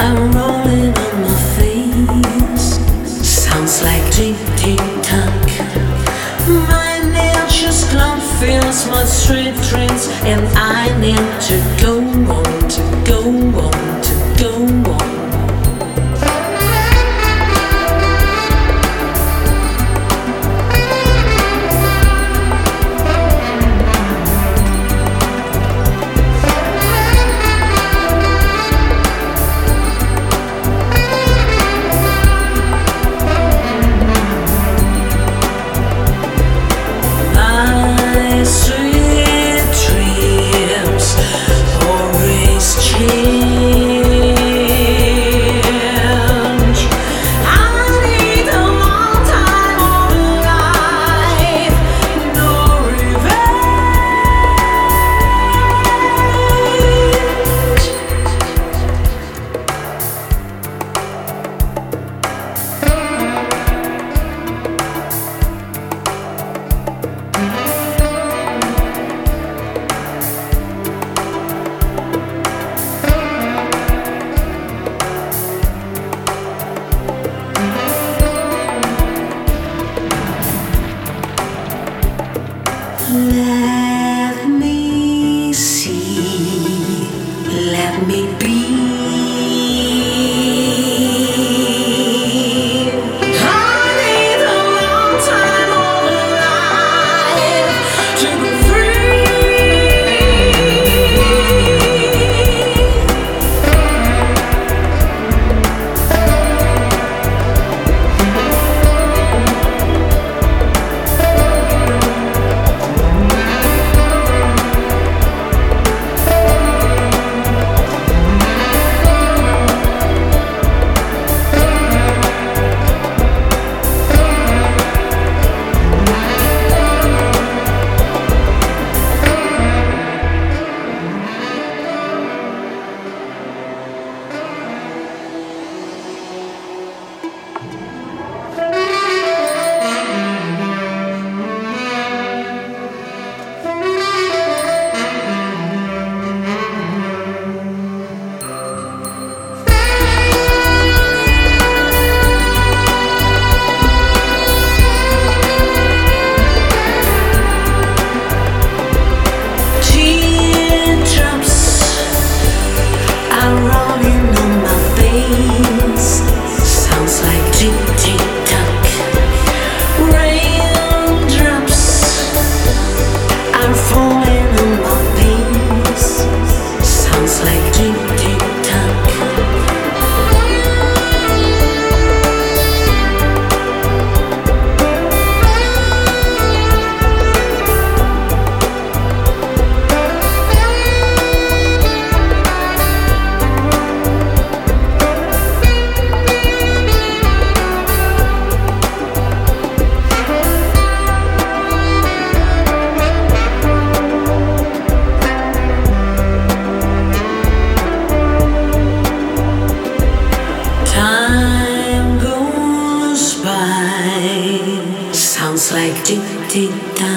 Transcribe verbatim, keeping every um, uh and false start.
I'm rolling on my face. Sounds like tick tick tock. My nature's clock fills my street dreams, and I need to go on, to go on, to go on. Sweet dreams always change. I need a long time of life, no Let me see, let me be. I need a long time of life to be Sounds like tick tick tock.